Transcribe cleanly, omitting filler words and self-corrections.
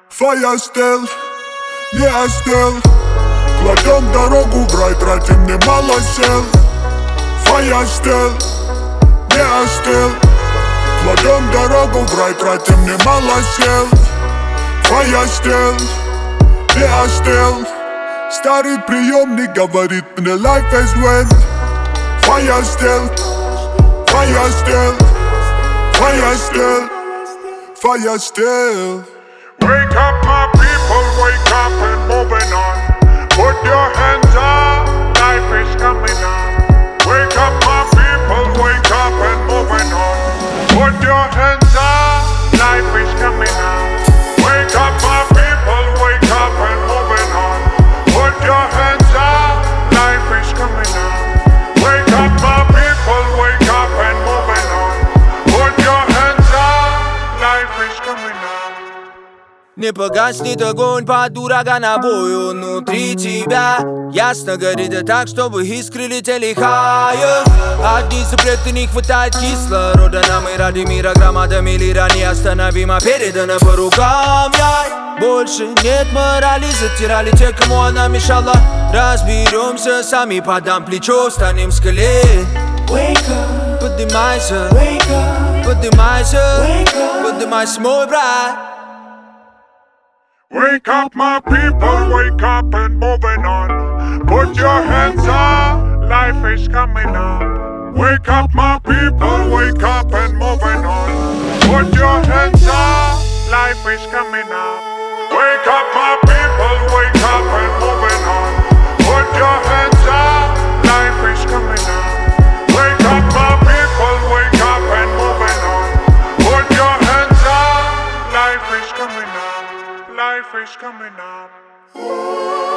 Fire still, не остыл. Кладем дорогу в рай, тратим немало сил. Fire still, не остыл. Кладем дорогу в рай, тратим немало сил. Fire still, не остыл. Старый приемник говорит мне life is when. Fire still, fire still, fire still, fire still. Wake up my people, wake up and moving on. Put your hands up, life is coming on. Wake up my people, wake up and moving on. Put your hands up, life is coming on. Wake up my people, wake up and moving on. Put your hands up, life is coming on. Wake up my people, wake up and moving on. Put your hands up, life is coming on. Не погаснет огонь под урагана бою внутри тебя. Ясно горит и так, чтобы искры летели higher. Одни запреты, не хватает кислорода. Нам и ради мира громадами лира неостановимо передана по рукам. Больше нет морали, затирали те, кому она мешала. Разберемся сами, подам плечо, станем скале. Wake up, Поднимайся, wake up, поднимайся, wake up. поднимайся, мой брат. Wake up my people, wake up and moving on. Put your hands up, life is coming on. Wake up my people, wake up and moving on. Put your hands up, life is coming on. Wake up my people, wake up and moving on. Put your hands up, life is coming on. Wake up my people, wake up and moving on. Put your hands up, life is coming on. Life is coming up.